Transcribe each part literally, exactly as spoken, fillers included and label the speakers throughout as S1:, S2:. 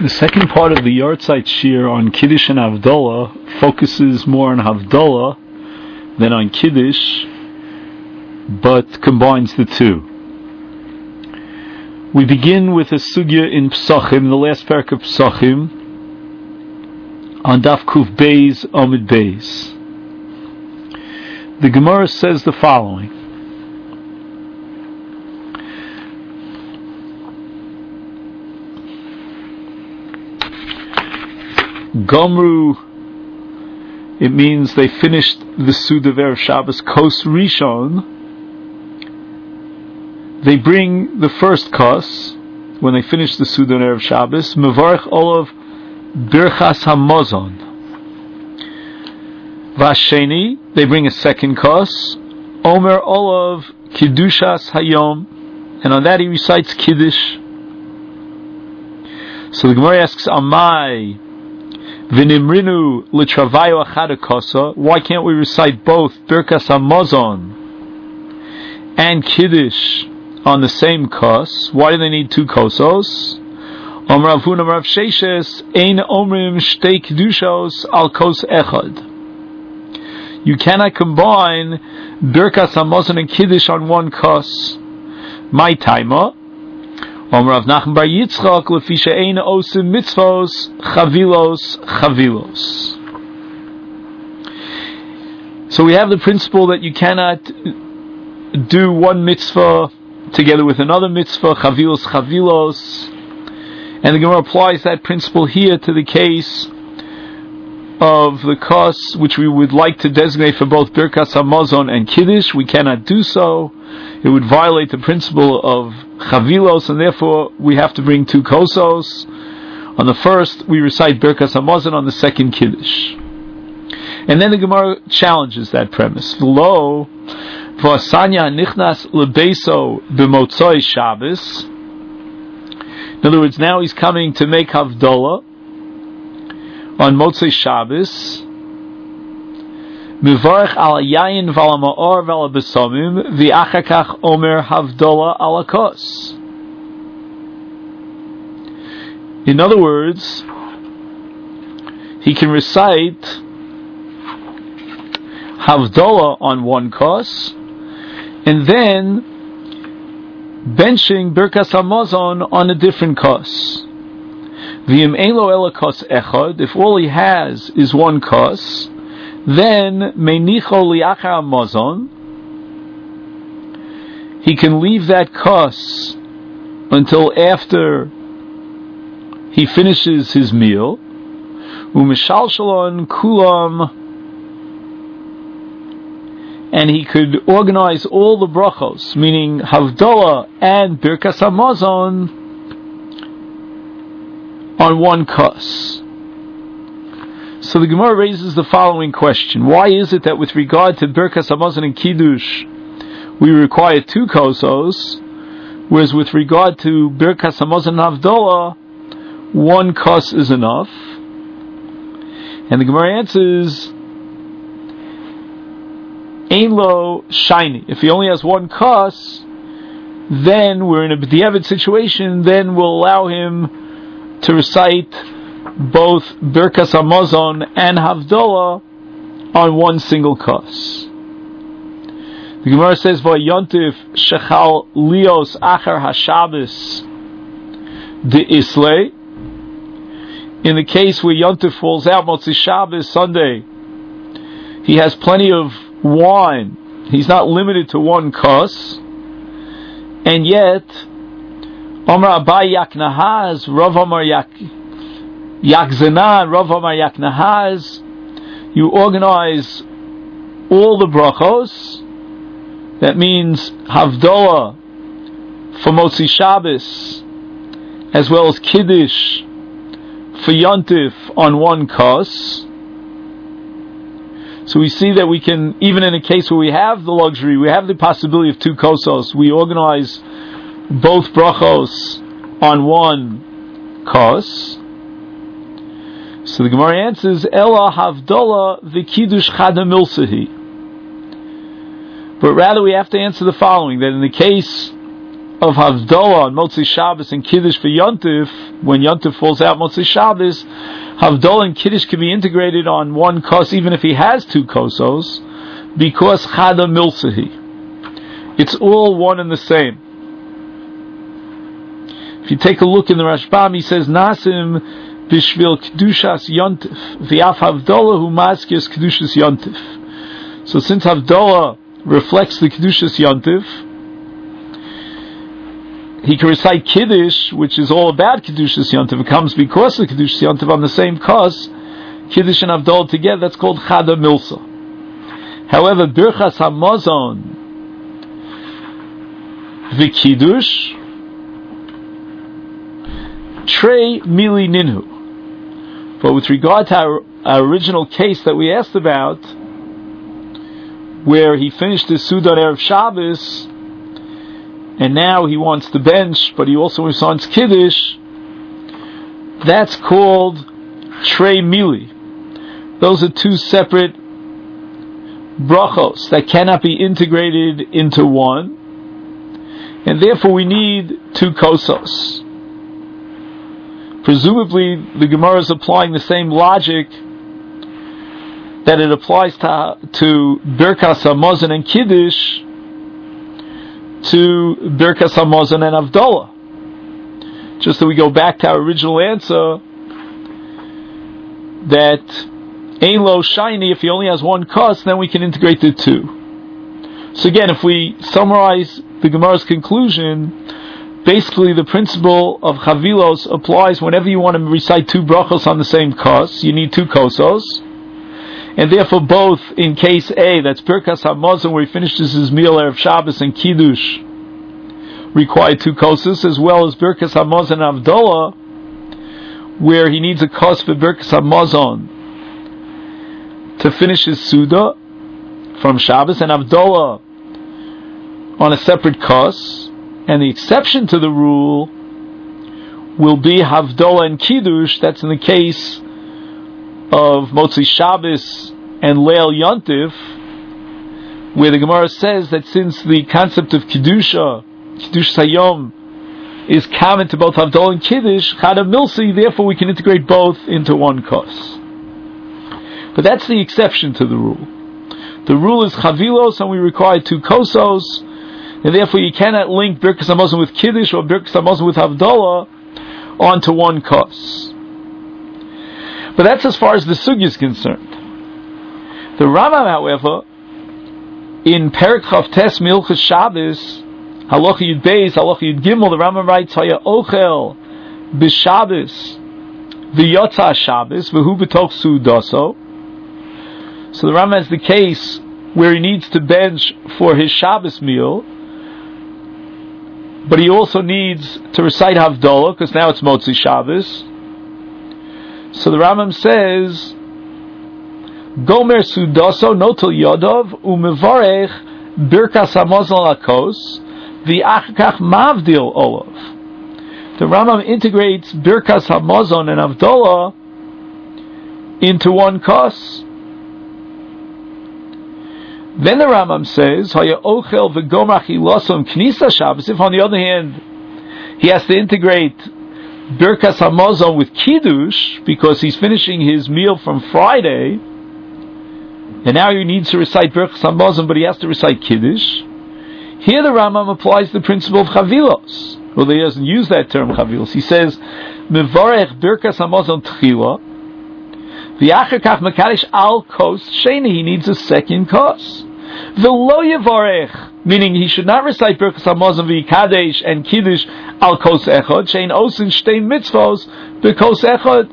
S1: The second part of the Yortzeit Shir on Kiddush and Havdalah focuses more on Havdalah than on Kiddush, but combines the two. We begin with a sugya in Psachim, the last parak of Psachim, on Daf Kuf Beis Amud Beis. The Gemara says the following: Gomru, it means they finished the Suda of Erev Shabbos, Kos Rishon. They bring the first kos when they finish the Suda of Erev Shabbos, Mevarech Olav Birchas Hamazon. Vasheni, they bring a second kos, Omer Olav Kiddushas Hayom, and on that he recites Kiddush. So the Gemara asks, Amai V'nimrinu l'travayu achad kosa. Why can't we recite both Birkas Hamazon and Kiddush on the same kos? Why do they need two kosos? Om Rav Huna Rav Sheshes ein omrim shtei kiddushos al kos echad. You cannot combine Birkas Hamazon and Kiddush on one kos. My taima. Om Rav Nachman bar Yitzchak lefi she'ein osim mitzvos chavilos chavilos. So we have the principle that you cannot do one mitzvah together with another mitzvah, chavilos chavilos, and the Gemara applies that principle here to the case of the kos which we would like to designate for both Birkas Hamazon and Kiddush. We cannot do so. It would violate the principle of chavilos, and therefore we have to bring two kosos. On the first, we recite Birkas Hamazon, on the second, Kiddush. And then the Gemara challenges that premise. V'lo v'asanya nichnas lebeso b'motzoi Shabbos. In other words, now he's coming to make Havdalah on Motzei Shabbos. Mivarech al yayin v'al ma'or v'al besamim v'achakach omer Havdalah al kos. In other words, he can recite Havdalah on one kos, and then benching Birkas Hamazon on a different kos. V'im ein lo ela kos echad. If all he has is one kos, then meinicho liachar Hamazon, he can leave that kos until after he finishes his meal. U'mishalshalon kulam, and he could organize all the brachos, meaning Havdalah and Birkas Hamazon, on one kos. So the Gemara raises the following question: why is it that with regard to Birkas Hamazon and Kiddush we require two kosos, whereas with regard to Birkas Hamazon and Havdalah one kos is enough? And the Gemara answers, Ein lo shiny. If he only has one kos, then we're in a b'diavad situation. Then we'll allow him to recite both Birkas Hamazon and Havdalah on one single kos. The Gemara says, "Vayontif shechal lios achar hashabbos de islay." In the case where Yontif falls out, Motzei Shabbos, Sunday, he has plenty of wine. He's not limited to one kos, and yet Omar Abai Yak Nahaz, Rav Omar Yak Yak Zenan, Rav Omar Yak Nahaz. You organize all the brachos. That means Havdalah for Motzei Shabbos, as well as Kiddush for Yontif on one kos. So we see that we can, even in a case where we have the luxury, we have the possibility of two kosos, we organize both brachos on one kos. So the Gemara answers, Ela Havdalah v'Kiddush chada milsahi. But rather we have to answer the following, that in the case of Havdalah on Motzei Shabbos and Kiddush for Yontif, when Yontif falls out Motzei Shabbos, Havdalah and Kiddush can be integrated on one kos even if he has two kosos, because Chada Milsahi. It's all one and the same. If you take a look in the Rashbam, he says, Nasim Bishvil Kedushas Yontif, V'af Havdalah Hu Maskis Kedushas Yontif. So since Havdalah reflects the Kedushas Yontif, he can recite Kiddush, which is all about Kedushas Yontif. It comes because of Kedushas Yontif on the same cause. Kiddush and Havdalah together, that's called Chada Milsa. However, Birchas HaMazon V'Kiddush Trei Mili Ninhu. But with regard to our, our original case that we asked about, where he finished his Suda on Erev Shabbos, and now he wants to bench, but he also recites Kiddush, that's called Trei Mili. Those are two separate brachos that cannot be integrated into one, and therefore we need two kosos. Presumably, the Gemara is applying the same logic that it applies to, to Birkas HaMazon and Kiddush to Birkas HaMazon and Havdalah. Just that we go back to our original answer that Ein Lo Shiny, if he only has one kos, then we can integrate the two. So again, if we summarize the Gemara's conclusion, basically the principle of Chavilos applies whenever you want to recite two brachos on the same kos. You need two kosos. And therefore both in case A, that's Birkas HaMazon, where he finishes his meal Erev Shabbos, and Kiddush require two kosos, as well as Birkas HaMazon and Havdalah, where he needs a kos for Birkas HaMazon to finish his Suda from Shabbos, and Havdalah on a separate kos. And the exception to the rule will be Havdalah and Kiddush. That's in the case of Motzei Shabbos and Leil Yontif, where the Gemara says that since the concept of Kedusha, Kiddush Hayom, is common to both Havdalah and Kiddush, Chada Milsi, therefore we can integrate both into one kos. But that's the exception to the rule. The rule is Chavilos, and we require two kosos, and therefore you cannot link Birkas HaMazon with Kiddush or Birkas HaMazon with Havdalah onto one kos. But that's as far as the sugya is concerned. The Rambam, however, in Perek Chav Tes Milchus Shabbos, Halacha Yud Beis, Halacha Yud Gimel, the Rambam writes, Haya Ochel B'Shabbos V'Yotza Shabbos V'Hu B'Toch Sudaso. So the Rambam has the case where he needs to bench for his Shabbos meal, but he also needs to recite Havdalah, because now it's Motzei Shabbos. So the Rambam says, Gomer Sudaso Notel Yodov Umevarech Birkas HaMazon Lakos V'Achkach Mavdil Olav. The Rambam integrates Birkas HaMazon and Havdalah into one kos. Then the Rambam says, Haya Ochel V'Gomer Chilosom Knisa Shabbos. If on the other hand he has to integrate Birkas HaMazon with Kiddush, because he's finishing his meal from Friday, and now he needs to recite Birkas HaMazon, but he has to recite Kiddush. Here the Rambam applies the principle of Chavilos. Well, he doesn't use that term Chavilos. He says, Mevarech Birkas HaMazon Tchila, V'Acher Kach Mekadesh Al Kos Sheni. He needs a second kos. V'lo Yevarech, meaning he should not recite Birkas HaMazon V'Kadesh and Kiddush Al Kos Echad, Shein Osin Shtei Mitzvos B'Kos Echad.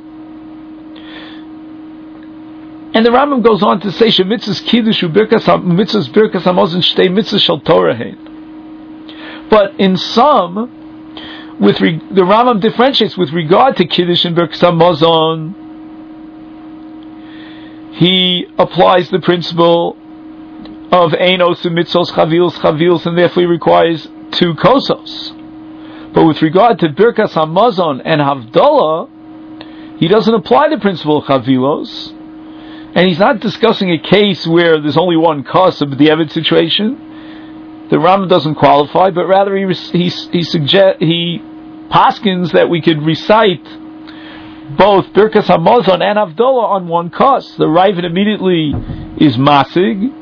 S1: And the Rambam goes on to say, Shemitzvos Kiddush U'Birkas Mitzvos Birkas HaMazon Shtei Mitzvos Shel Torah Hein. But in some, with re- the Rambam differentiates with regard to Kiddush and Birkas HaMazon. He applies the principle of Ein Osim Mitzvos Chavils Chavils, and therefore he requires two kosos. But with regard to Birkas HaMazon and Havdalah, he doesn't apply the principle of Chavilos, and he's not discussing a case where there's only one kos of the Eved situation. the Rambam doesn't qualify, but rather he he he suggest he paskins that we could recite both Birkas Hamazon and Havdalah on one kos. The Ravid immediately is masig,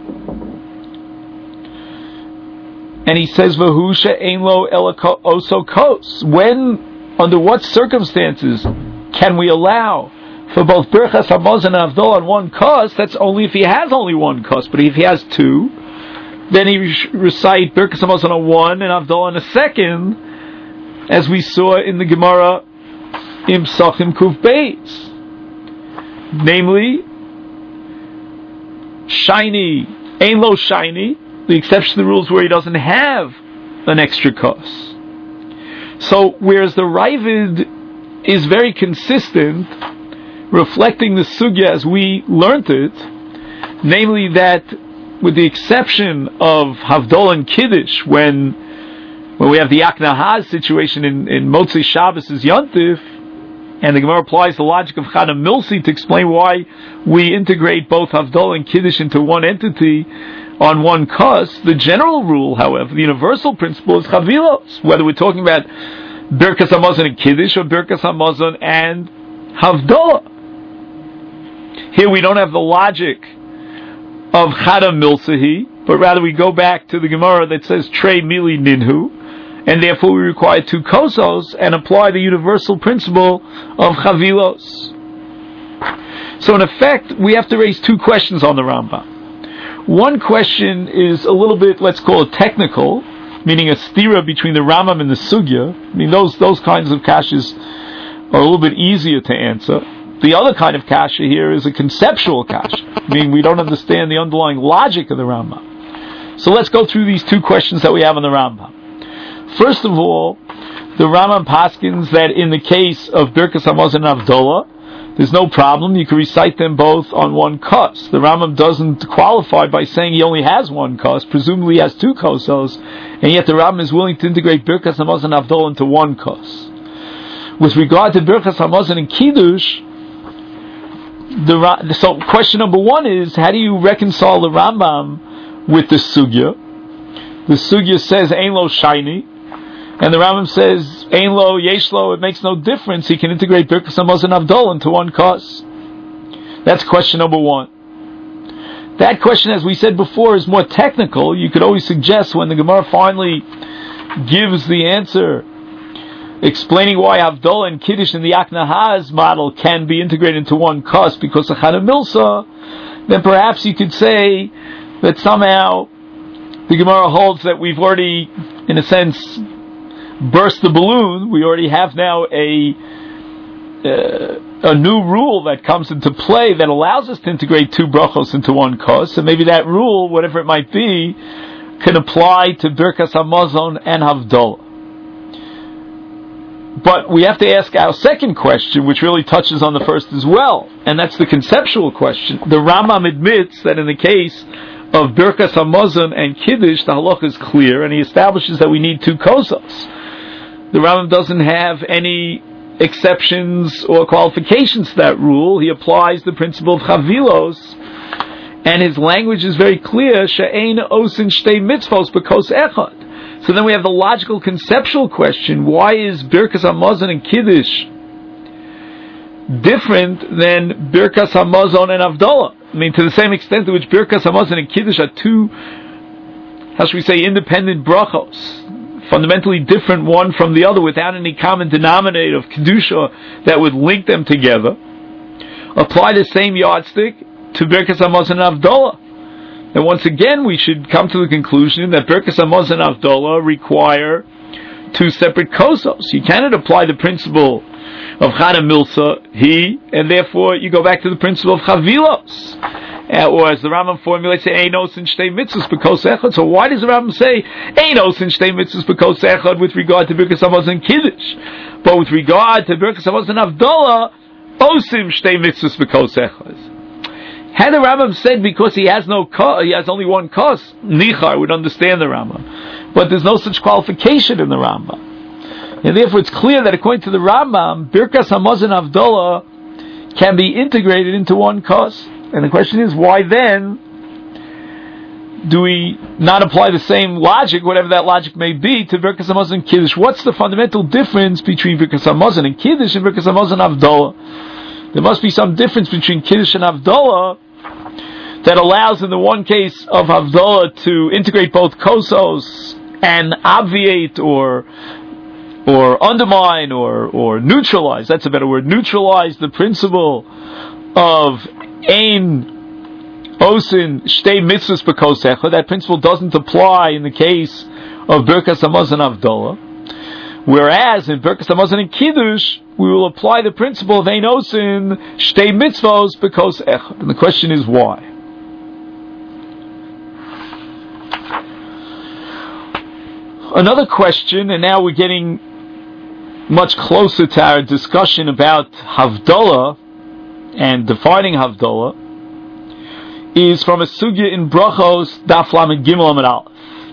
S1: and he says Vahu she'ein lo ela oso kos. When, under what circumstances can we allow for both Birkas Hamazon and Havdalah on one kos? That's only if he has only one kos. But if he has two, then he re- recite Birkas Hamazon on one and Havdalah on a second, as we saw in the Gemara Im Sachim Kuf Beis. Namely, shiny, ein lo shiny, the exception to the rules where he doesn't have an extra kos. So, whereas the Ravid is very consistent, reflecting the sugya as we learnt it, namely that with the exception of Havdalah and Kiddush, when when we have the Aknahaz situation in, in Motzei Shabbos is Yontif, and the Gemara applies the logic of Chana Milsi to explain why we integrate both Havdalah and Kiddush into one entity on one kos. The general rule, however, the universal principle is Chavilos, whether we're talking about Birkas Hamazon and Kiddush or Birkas Hamazon and Havdalah. Here we don't have the logic of Chana Milsahi, but rather we go back to the Gemara that says Trei Mili Ninhu, and therefore we require two kosos and apply the universal principle of Chavilos. So in effect, we have to raise two questions on the Rambam. One question is a little bit, let's call it technical, meaning a stira between the Rambam and the Sugya. I mean, those those kinds of kashas are a little bit easier to answer. The other kind of kasha here is a conceptual kasha, meaning we don't understand the underlying logic of the Rambam. So let's go through these two questions that we have on the Rambam. First of all, the Rambam paskins that in the case of Birkas Hamazon and Havdalah, there's no problem, you can recite them both on one kos. The Rambam doesn't qualify by saying he only has one kos, presumably he has two kosos, and yet the Rambam is willing to integrate Birkas Hamazon and Havdalah into one kos. With regard to Birkas Hamazon and Kiddush, the, so question number one is, how do you reconcile the Rambam with the Sugya? The Sugya says, Ein lo shiny, and the Rambam says, Ein lo, yesh lo, it makes no difference, he can integrate Birkas Hamazon and Havdalah into one kos. That's question number one. That question, as we said before, is more technical. You could always suggest when the Gemara finally gives the answer, explaining why Havdalah and Kiddush in the Aknahaz model can be integrated into one kos because of Chana Milsa, then perhaps you could say that somehow the Gemara holds that we've already, in a sense, burst the balloon. We already have now a uh, a new rule that comes into play that allows us to integrate two brachos into one kos. So maybe that rule, whatever it might be, can apply to Birkas Hamazon and Havdalah. But we have to ask our second question, which really touches on the first as well, and that's the conceptual question. The Rambam admits that in the case of Birkas Hamazon and Kiddush, the halacha is clear, and he establishes that we need two kosos. The Rambam doesn't have any exceptions or qualifications to that rule. He applies the principle of Chavilos, and his language is very clear, She'ein osin shtei mitzvos b'kos echad. So then we have the logical conceptual question, why is Birkas Hamazon and Kiddush different than Birkas Hamazon and Havdalah? I mean, to the same extent to which Birkas Hamazon and Kiddush are two, how should we say, independent brachos, fundamentally different one from the other, without any common denominator of Kedusha that would link them together. Apply the same yardstick to Birkas Hamazon and Havdalah. And once again, we should come to the conclusion that Birkas Hamazon and Havdalah require two separate kosos. You cannot apply the principle of Chana Milsa, he, and therefore you go back to the principle of Chavilos. Uh, or as the Rambam formulates, say, Ein osin shtei mitzvos b'kos echad. So why does the Rambam say, Ein osin shtei mitzvos b'kos echad with regard to Birkas Hamazon and Kiddush? But with regard to Birkas Hamazon and Havdalah, osim shtei mitzvos b'kos echad. Had the Rambam said because he has no kos, he has only one kos, nichar would understand the Rambam. But there's no such qualification in the Rambam. And therefore it's clear that according to the Rambam, Birkas Hamazon and Havdalah can be integrated into one kos. And the question is, why then do we not apply the same logic, whatever that logic may be, to Birkas Hamazon and Kiddush? What's the fundamental difference between Birkas Hamazon and Kiddush and Birkas Hamazon and Havdalah? There must be some difference between Kiddush and Havdalah that allows, in the one case of Havdalah, to integrate both kosos and obviate or or undermine or or neutralize. That's a better word. Neutralize the principle of ein osin shtei mitzvos b'kosecha. That principle doesn't apply in the case of Birkas Hamazon and Havdalah. Whereas in Birkas Hamazon and Kiddush, we will apply the principle of ein osin shtei mitzvos b'kosecha. And the question is why? Another question, and now we're getting much closer to our discussion about Havdalah and defining Havdalah, is from a sugya in Brachos Daf Lamed Gimel Amud Aleph.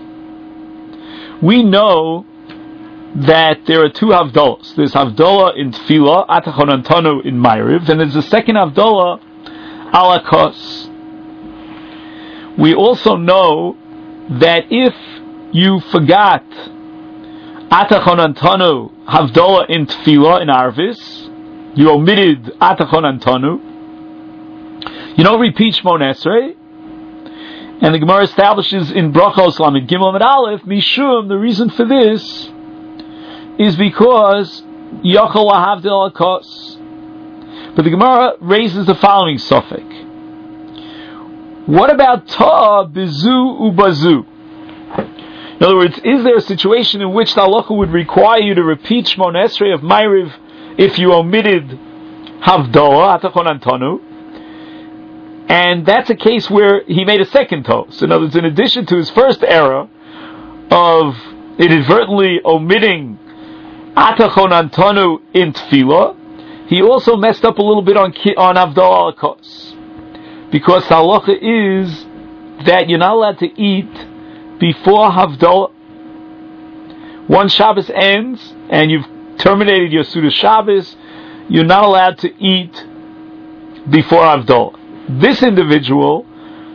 S1: We know that there are two Havdalahs. There's Havdalah in Tefillah, Atachon Antonu in Ma'ariv, and there's a second Havdalah, Ala Kos. We also know that if you forgot Atachon Antonu Havdalah in Tefillah, in Arvis, you omitted Atachon Antonu, you don't repeat Shmona Esrei, and the Gemara establishes in Brachos Lamed Gimel Amud Aleph, Mishum, the reason for this is because Yochel Lahavdil Akos. But the Gemara raises the following suffix. What about Ta Bizu Ubazu? In other words, is there a situation in which the halacha would require you to repeat Shmona Esrei of Ma'ariv if you omitted Havdalah, Atachon Antonu? And that's a case where he made a second toast. In other words, in addition to his first error of inadvertently omitting Atachon Antonu in Tefillah, he also messed up a little bit on on Havdalah Alakos. Because the halacha is that you're not allowed to eat before Havdalah. Once Shabbos ends and you've terminated your Suda Shabbos, you're not allowed to eat before Havdalah. This individual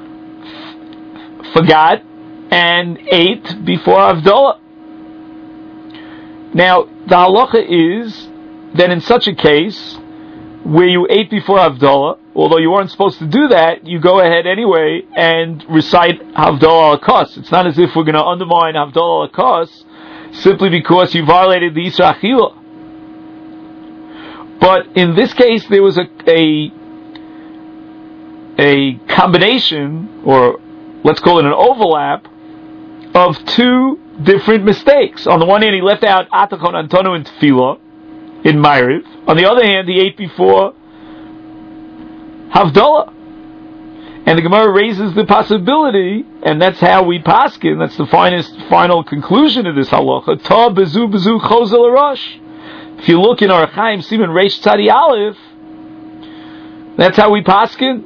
S1: f- forgot and ate before Havdalah. Now, the halacha is that in such a case, where you ate before Havdalah, although you weren't supposed to do that, you go ahead anyway and recite Havdalah Alakos. It's not as if we're going to undermine Havdalah Alakos simply because you violated the Isra Achila. But in this case, there was a, a a combination, or let's call it an overlap, of two different mistakes. On the one hand, he left out Atachon Antonu in Tefillah, in Ma'ariv. On the other hand, he ate before Havdalah. And the Gemara raises the possibility, and that's how we paskin, that's the finest, final conclusion of this halacha, Ta bezu bezu chozel arash. If you look in our Chaim Siman Reish Tzadi Aleph, that's how we paskin.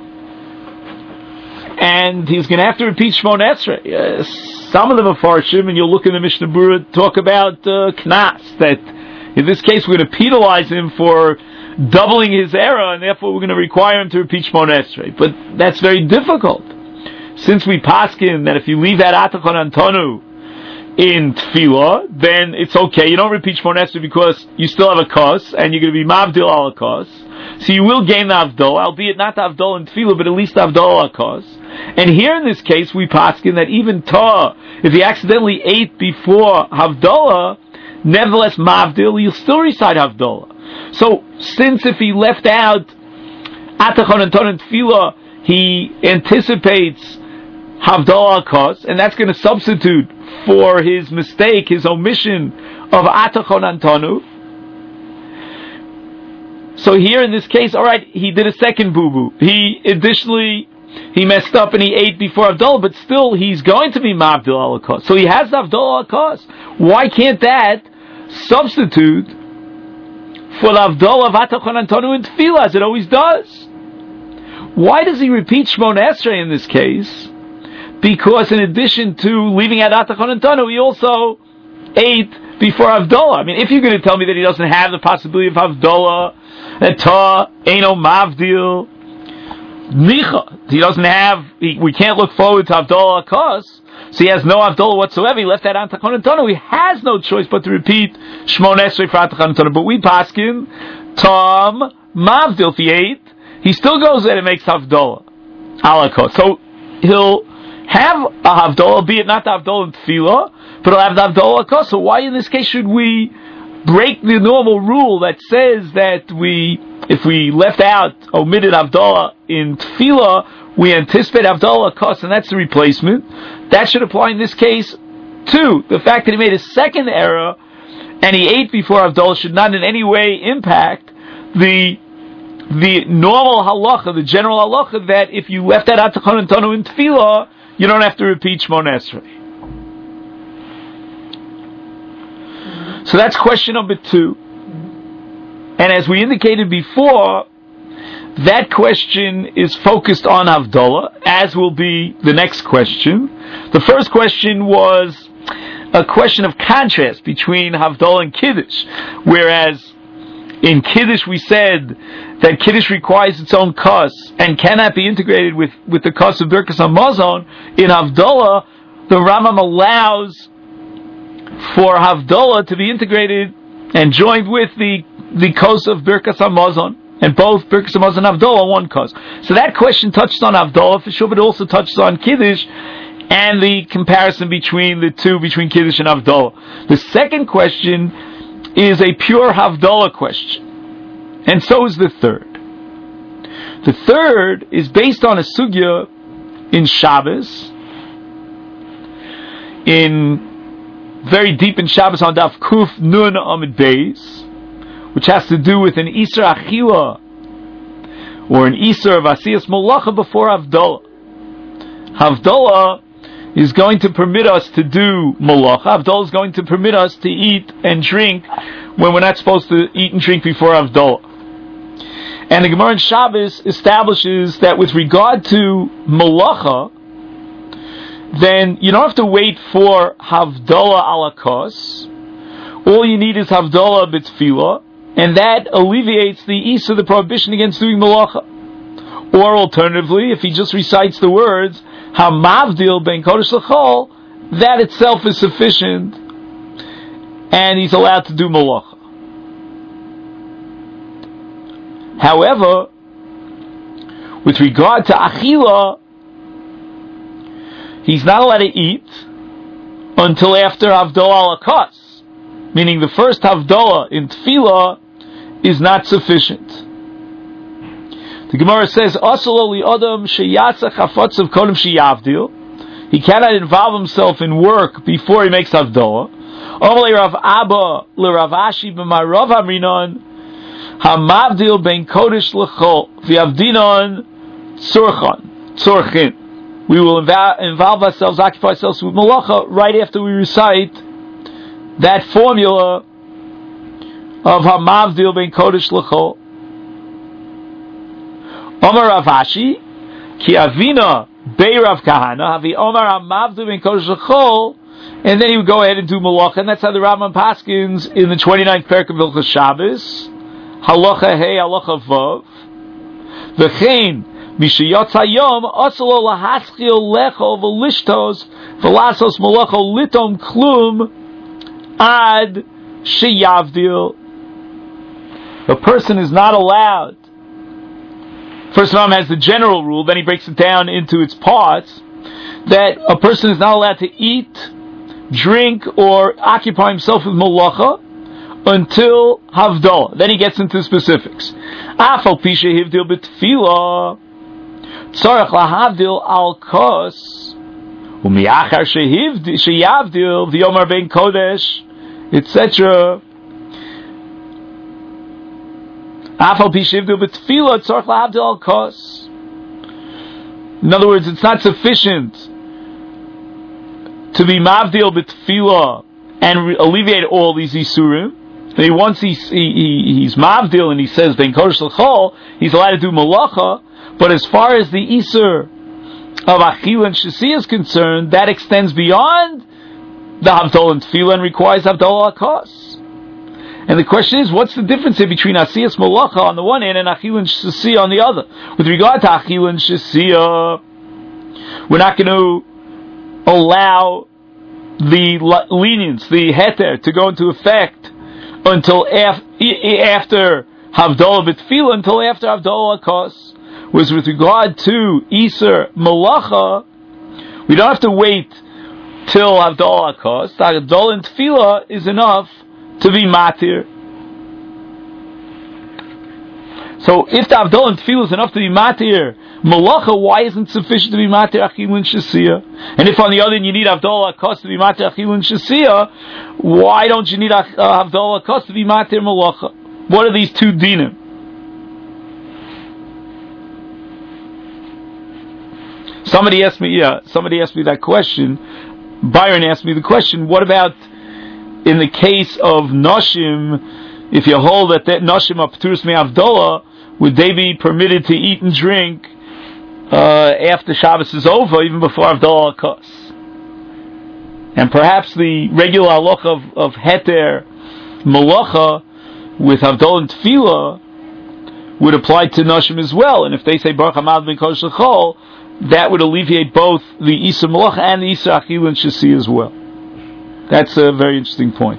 S1: And he's going to have to repeat Shmona Esrei. Uh, some of them are farshim, and you'll look in the Mishnah Berurah, talk about uh, knas, that in this case we're going to penalize him for doubling his error, and therefore we're going to require him to repeat Shmona Esrei. But that's very difficult. Since we paskin that if you leave that Atachon Antonu in Tefillah, then it's okay. You don't repeat Shmona Esrei because you still have a kos, and you're going to be Mavdil al kos. So you will gain the Havdalah, albeit not the Havdalah in Tefillah, but at least the Havdalah al kos. And here in this case, we paskin that even Ta, if he accidentally ate before Havdalah, nevertheless Mavdil, he'll still recite Havdalah. So, since if he left out Atachon Antonu in Tefillah, he anticipates Havdalah al kos, and that's going to substitute for his mistake, his omission of Atachon Antonu. So here in this case, alright, he did a second boo-boo. He additionally, he messed up and he ate before Havdalah, but still he's going to be Mavdil al kos. So he has the Havdalah al kos. Why can't that substitute for the Havdalah of Atachon Antonu in Tefillah, as it always does? Why does he repeat Shmona Esrei in this case? Because in addition to leaving out Atachon Antonu, he also ate before Havdalah. I mean, if you're going to tell me that he doesn't have the possibility of Havdalah, that Ta, Eino Mavdil, nicha. He doesn't have. He, we can't look forward to Havdalah Akos. So he has no Havdalah whatsoever. He left that on Tachon and Tonu. He has no choice but to repeat Shmon Esrei for Tachon and Tonu. But we paskin Tom Mavdil. If he ate, he still goes there and makes Havdalah Alakos. So he'll have a Havdalah, be it not the Havdalah in Tefillah, but he'll have the Havdalah Akos. So why in this case should we break the normal rule that says that we, if we left out, omitted Havdalah in Tefillah, we anticipate Havdalah Akos, and that's the replacement? That should apply in this case too. The fact that he made a second error and he ate before Havdalah should not in any way impact the the normal halacha, the general halacha, that if you left that out Tachon and Tonu in Tefillah, you don't have to repeat Shmon Esrei. So that's question number two. And as we indicated before, that question is focused on Havdalah, as will be the next question. The first question was a question of contrast between Havdalah and Kiddush, whereas in Kiddush we said that Kiddush requires its own kos and cannot be integrated with, with the kos of Birkas HaMazon. In Havdalah, the Rambam allows for Havdalah to be integrated and joined with the, the kos of Birkas HaMazon. And both Birkas HaMazon and Havdalah one kos. So that question touched on Havdalah for sure, but it also touched on Kiddush and the comparison between the two, between Kiddush and Havdalah. The second question is a pure Havdalah question. And so is the third. The third is based on a sugya in Shabbos, in very deep in Shabbos on Daf Kuf Nun Amid Beis, which has to do with an Isra Achila or an Isra of Asiyas Malacha before Havdalah. Havdalah is going to permit us to do Malacha. Havdalah is going to permit us to eat and drink when we're not supposed to eat and drink before Havdalah. And the Gemara in Shabbos establishes that with regard to Malacha, then you don't have to wait for Havdalah Alakos. All you need is Havdalah B'Tfilah, and that alleviates the Isa, the prohibition against doing Malacha. Or alternatively, if he just recites the words Hamavdil Ben Kodesh L'Chol, that itself is sufficient, and he's allowed to do Malacha. However, with regard to Achila, he's not allowed to eat until after Havdalah Alakos, meaning the first Havdalah in Tefillah is not sufficient. The Gemara says, "Asalo li adam sheyatsa chafatzav kodem sheyavdil." He cannot involve himself in work before he makes Havdalah. Amalei Rav Abba le Rav Ashi b'marav hamrinon hamavdil ben kodesh l'chol v'yavdinon tzorchan tzorchin. We will inv- involve ourselves, occupy ourselves with malacha right after we recite that formula of Hamavdil ben Kodesh L'chol. Omar Rav Ashi, Ki Avina Bei Rav Kahana, Havi Omar Hamavdil ben Kodesh L'chol, and then he would go ahead and do Malacha, and that's how the Rambam paskins in the twenty-ninth Perek of Hilchos Shabbos, Halacha Hey, Halacha Vav, V'chein, Mishayotz Hayom, Asalo Lahaschil Lecho V'lishtos, V'lasos Malacha Litom Klum, Ad Sheyavdil. A person is not allowed. First of all, has the general rule, then he breaks it down into its parts, that a person is not allowed to eat, drink, or occupy himself with malacha until Havdalah. Then he gets into specifics. Afal pisha hivdil b'tefila, tzarech lahavdil al kos, u'miachar sheyavdil v'yomar ben kodesh, et cetera. In other words, it's not sufficient to be mavdil b'tefillah and re- alleviate all these isurim. And once he's, he, he, he's mavdil and he says ben kodesh l'chol, he's allowed to do malacha. But as far as the isur of achil and shasi is concerned, that extends beyond the havdalah and tefillah and requires havdalah akos. And the question is, what's the difference here between Asiyas Malacha on the one hand and Achilin Shasiyah on the other? With regard to Achilin Shasiyah, we're not going to allow the lenience, the heter, to go into effect until af- after Havdalah B'Tfilah, until after Havdalah Kos. Whereas with regard to Iser Malacha, we don't have to wait till Havdalah Kos. The Havdalah and Tfilah is enough to be matir. So if the Havdalah and Tfilah is enough to be matir Malacha, why isn't it sufficient to be matir Achilin Shasiyah? And if on the other hand you need Havdalah Kos to be matir Achilin Shasiyah, why don't you need uh, Havdalah Kos to be matir Malacha? What are these two dinim? Somebody asked me, yeah, somebody asked me that question. Byron asked me the question, what about in the case of Noshim, if you hold that, that Noshim are P'turos me'Havdalah, would they be permitted to eat and drink uh, after Shabbos is over, even before Havdalah Kos? And perhaps the regular halacha of, of Heter Malacha with Havdalah and Tfilah would apply to Noshim as well. And if they say Baruch Hamad Ben Kodesh L'Chol, that would alleviate both the Isa Malacha and the Isa Achilin Shasiyah as well. That's a very interesting point.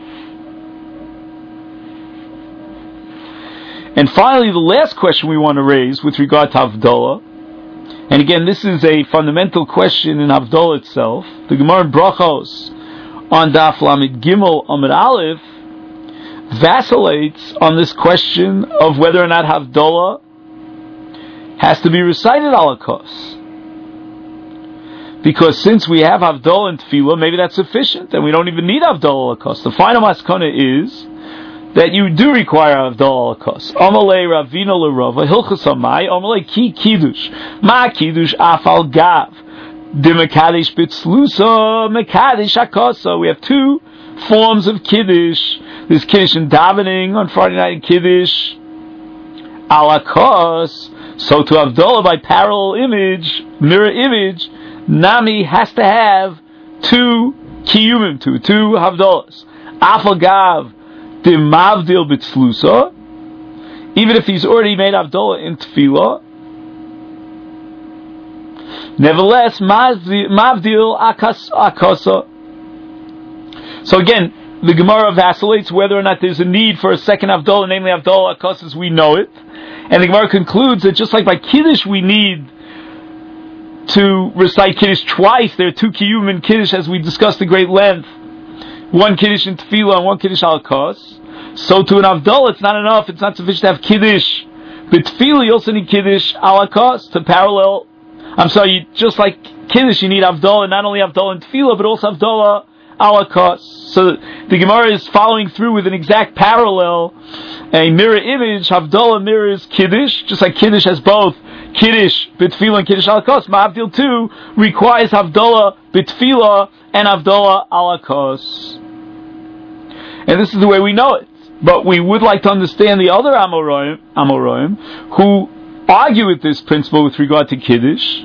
S1: And finally, the last question we want to raise with regard to Havdalah, and again, this is a fundamental question in Havdalah itself. The Gemara in Brachos on Daf Lamed Gimel Amud Aleph vacillates on this question of whether or not Havdalah has to be recited ala kos. Because since we have Havdalah and Tfilah, maybe that's sufficient, and we don't even need Havdalah ala kos. The final maskana is that you do require Havdalah ala kos. Amalei Ravina L'Rava Hilchos Amai Amalei Ki Kiddush Ma Kiddush Afal Gav De Mekadesh Bitzlusa Mekadesh Akosa. We have two forms of Kiddush. There's Kiddush and davening on Friday night, and Kiddush ala kos. So to Havdalah by parallel image, mirror image, Nami has to have two kiyumim, two, two Havdalahs. Afal Gav De Mavdil Bitzlusa, even if he's already made Havdalah in Tfilah, nevertheless, Mavdil Akasa. So again, the Gemara vacillates whether or not there's a need for a second Havdalah, namely Havdalah Akasa as we know it. And the Gemara concludes that just like by Kiddush we need to recite Kiddush twice, there are two Kiyum in Kiddush as we discussed in great length, one Kiddush in Tefillah and one Kiddush ala kos. So to an Havdalah it's not enough, it's not sufficient to have Kiddush. But Tefillah you also need Kiddush ala kos to parallel. I'm sorry, you, just like Kiddush you need Havdalah, not only Havdalah in Tefillah but also Havdalah ala kos. So the Gemara is following through with an exact parallel, a mirror image. Havdalah mirrors Kiddush, just like Kiddush has both Kiddush B'Tfilah and Kiddush ala kos. Ma'avdil too requires Havdalah B'Tfilah and Havdalah ala kos. And this is the way we know it. But we would like to understand the other Amoraim, Amoraim who argue with this principle with regard to Kiddush.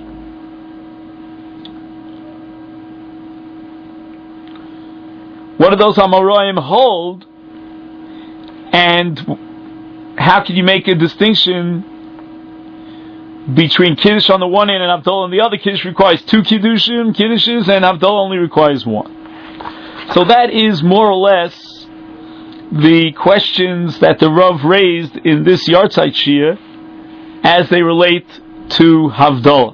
S1: What do those Amoraim hold? And how can you make a distinction between Kiddush on the one hand and Havdalah on the other? Kiddush requires two Kiddushim, Kiddushes, and Havdalah only requires one. So that is more or less the questions that the Rav raised in this Yartzeit Shir as they relate to Havdalah.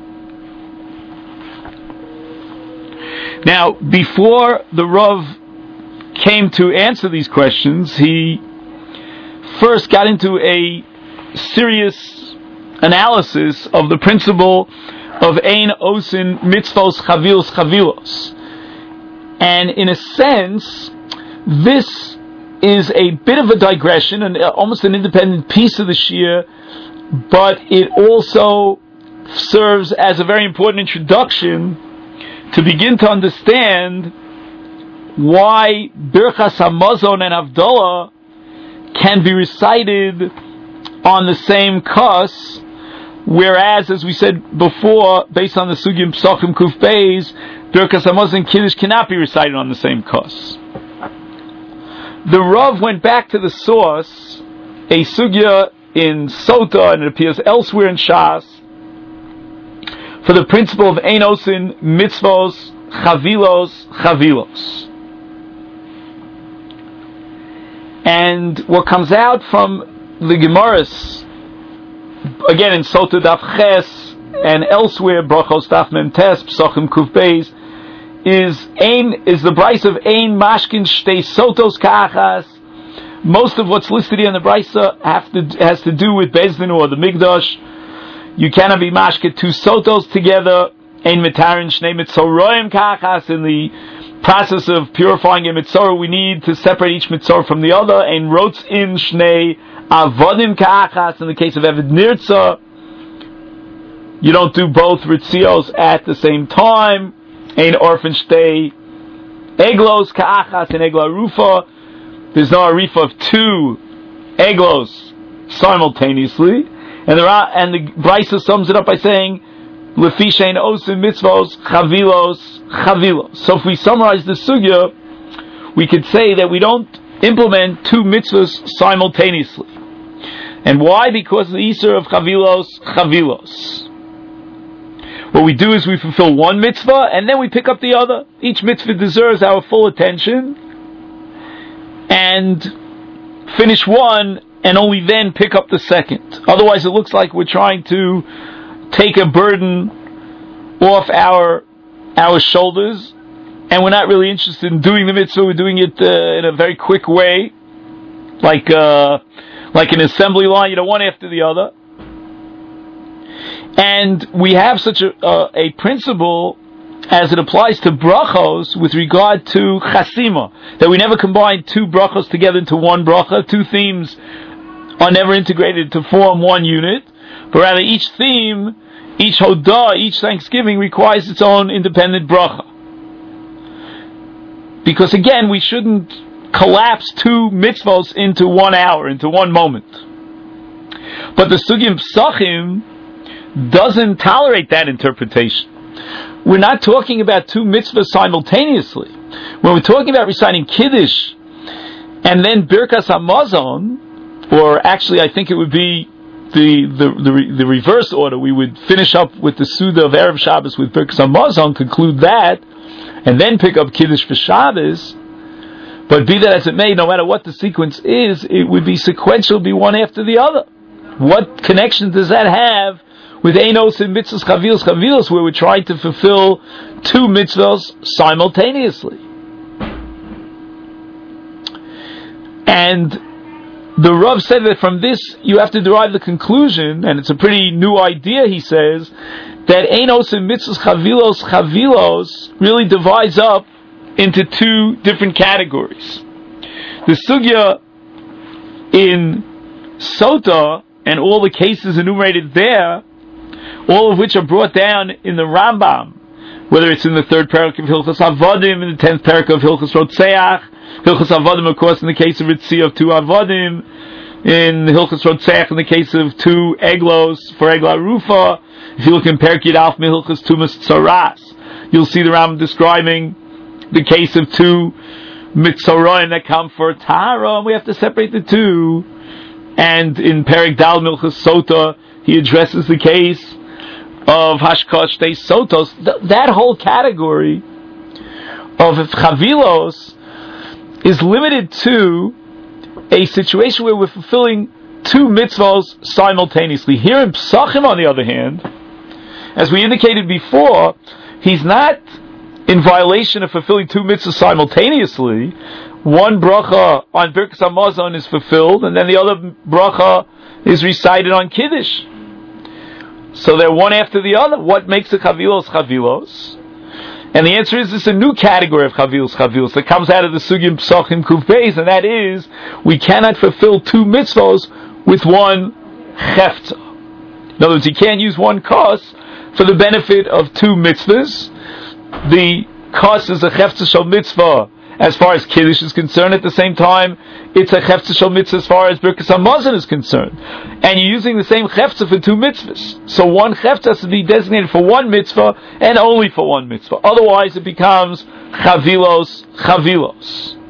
S1: Now, before the Rav came to answer these questions, he first got into a serious analysis of the principle of Ein Osin Mitzvos Chavilos Chavilos. And in a sense, this is a bit of a digression and almost an independent piece of the Shir, but it also serves as a very important introduction to begin to understand why Birchas Hamazon and Havdalah can be recited on the same kos, whereas, as we said before, based on the Sugim Psachim Kuf Beis, Birchas Hamazon and Kiddush cannot be recited on the same kos. the Rav went back to the source, a sugya in Sota, and it appears elsewhere in Shas, for the principle of Ein Osin Mitzvos Chavilos Chavilos. And what comes out from the Gemaras, again in Sota Daf Ches and elsewhere, Brachos Daf Mem Tes, Psachim Kuf Beis, is Ein is the Brisa of Ein Mashkin Shtei Sotos Ka'achas. Most of what's listed here in the Brisa have to has to do with Bezdin or the Migdash. You cannot be mashket two sotos together. Ein mitarin shnei mitzoroim Ka'achas. In the process of purifying a mitzorah, we need to separate each mitzorah from the other. Ein rotz in shnei avodim Ka'achas. In the case of Eved Nirtza, you don't do both ritzios at the same time. Ein orphan shtei eglos Ka'achas and egla rufa. There's no arifa of two eglos simultaneously. And the and the Brisa sums it up by saying, "Lefi shein osim mitzvos chavilos chavilos." So if we summarize the sugya, we could say that we don't implement two mitzvahs simultaneously. And why? Because of the Isur of chavilos chavilos. What we do is we fulfill one mitzvah and then we pick up the other. Each mitzvah deserves our full attention, and finish one, and only then pick up the second. Otherwise, it looks like we're trying to take a burden off our our shoulders, and we're not really interested in doing the mitzvah. We're doing it uh, in a very quick way, like uh, like an assembly line, you know, one after the other. And we have such a, uh, a principle as it applies to brachos with regard to chasima, that we never combine two brachos together into one bracha. Two themes are never integrated to form one unit, but rather each theme, each hodah, each thanksgiving requires its own independent bracha. Because again, we shouldn't collapse two mitzvos into one hour, into one moment. But the Sugim Psachim doesn't tolerate that interpretation. We're not talking about two mitzvahs simultaneously. When we're talking about reciting Kiddush and then Birkas HaMazon, or actually I think it would be the the, the, the reverse order. We would finish up with the Suda of Erev Shabbos with Birkas HaMazon, conclude that, and then pick up Kiddush for Shabbos. But be that as it may, no matter what the sequence is, it would be sequential, be one after the other. What connection does that have with Einos and Mitzvahs Chavilos Chavilos, where we're trying to fulfill two mitzvahs simultaneously? And the Rav said that from this you have to derive the conclusion, and it's a pretty new idea, he says, that Einos and Mitzvahs Chavilos Chavilos really divides up into two different categories. The sugya in Sota and all the cases enumerated there, all of which are brought down in the Rambam, whether it's in the third parak of Hilchos Avodim, in the tenth parak of Hilchos Rotzeach, Hilchos Avodim, of course, in the case of Ritzi of two Avodim, in Hilchos Rotzeach, in the case of two Eglos for Egla Rufa. If you look in Parak Yud Alf Hilchos Tumas Tzaras, you'll see the Rambam describing the case of two Mitzoroim that come for Tahara, and we have to separate the two. And in Parak Dal Milchos Sota, he addresses the case of Hashkosh Shtei Sotos. Th- that whole category of Chavilos is limited to a situation where we're fulfilling two mitzvahs simultaneously. Here in Psachim, on the other hand, as we indicated before, he's not in violation of fulfilling two mitzvahs simultaneously. One bracha on Birkas HaMazon is fulfilled, and then the other bracha is recited on Kiddush. So they're one after the other. What makes the Chavilos Chavilos? And the answer is, it's a new category of Chavilos Chavilos that comes out of the Sugim Psachim Kuf Beis, and that is, we cannot fulfill two mitzvos with one chefza. In other words, you can't use one kos for the benefit of two mitzvahs. The kos is a chefza shel mitzvah as far as Kiddush is concerned. At the same time, it's a chefza shel mitzvah as far as Birkas HaMazon is concerned. And you're using the same chefza for two mitzvahs. So one chefza has to be designated for one mitzvah and only for one mitzvah. Otherwise, it becomes chavilos chavilos.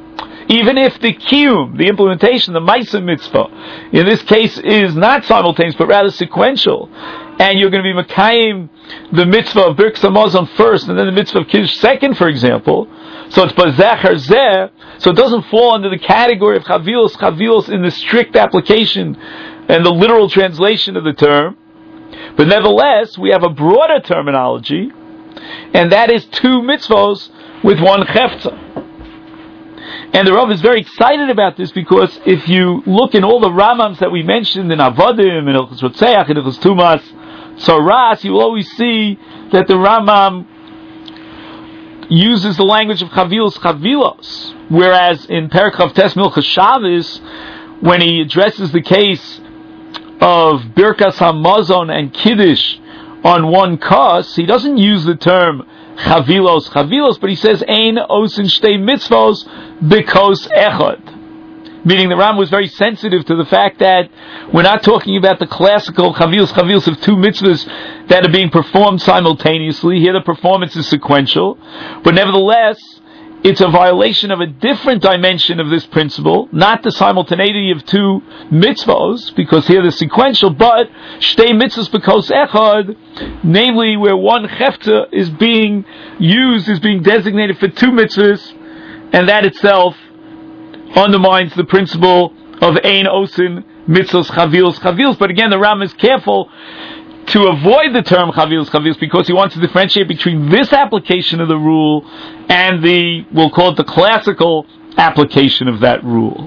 S1: even if the kiyum, the implementation, the ma'aseh mitzvah, in this case is not simultaneous but rather sequential, and you're going to be mekayim the mitzvah of Birkas Hamazon first and then the mitzvah of Kiddush second, for example, so it's bazecher zeh, so it doesn't fall under the category of chavilos, chavilos in the strict application and the literal translation of the term, but nevertheless we have a broader terminology, and that is two mitzvos with one chefza. And the Rav is very excited about this because if you look in all the Ramams that we mentioned in Avodim, in Ilchos Rotzeach, in Ilchos Tumas, Soras, you will always see that the Rambam uses the language of chavilos chavilos, whereas in Perek Chav Tes Milchas Shabbos, when he addresses the case of Birkas Hamazon and Kiddush on one kos, he doesn't use the term chavilos chavilos, but he says ein osin shtei mitzvos b'kos echad. Meaning the Ram was very sensitive to the fact that we're not talking about the classical chavilos chavilos of two mitzvahs that are being performed simultaneously. Here the performance is sequential, but nevertheless it's a violation of a different dimension of this principle, not the simultaneity of two mitzvahs, because here they're sequential, but shtei mitzvahs b'kos echad, namely where one chefta is being used, is being designated for two mitzvahs, and that itself undermines the principle of ein osin mitzvos chavilos chavilos. But again, the Ram is careful to avoid the term chavilos chavilos because he wants to differentiate between this application of the rule and the, we'll call it the classical application of that rule.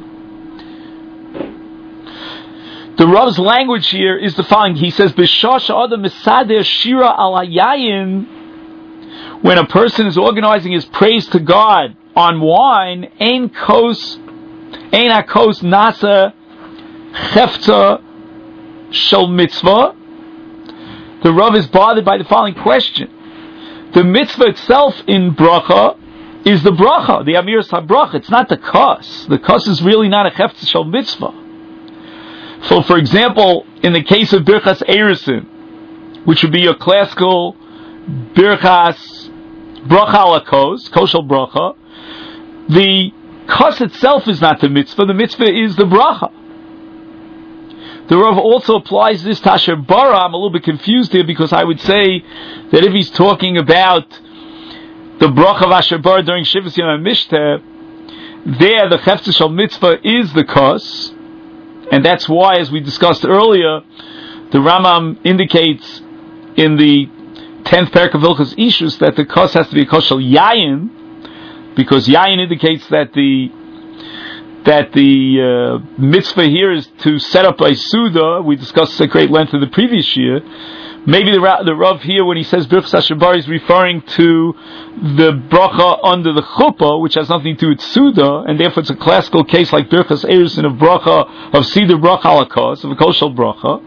S1: The Rav's language here is the following. He says, "B'shosh adam misader shira al hayayin." When a person is organizing his praise to God on wine, ein kos, ein akos nasa chefta shel mitzvah. The Rav is bothered by the following question. The mitzvah itself in bracha is the bracha, the amiras habracha. It's not the kos. The kos is really not a chefta shel mitzvah. So, for example, in the case of Birchas Erusin, which would be a classical Birchas bracha ala kos, kos shel bracha, the kos itself is not the mitzvah. The mitzvah is the bracha. The Rav also applies this to Asher Bara. I'm a little bit confused here because I would say that if he's talking about the bracha of Asher Bara during Shivas Yom HaMishteh, there the chefta shel mitzvah is the kos, and that's why, as we discussed earlier, the Rambam indicates in the tenth parak of Hilchos Ishus that the kos has to be a kos shel yayin, because yayin indicates that the that the uh, mitzvah here is to set up a suda. We discussed at great length in the previous year. Maybe the, the Rav here, when he says Birchas Asher Bara, is referring to the bracha under the chuppah, which has nothing to do with suda, and therefore it's a classical case like Birchas Erusin of bracha, of Siddur bracha ala kos, of a kos shel bracha.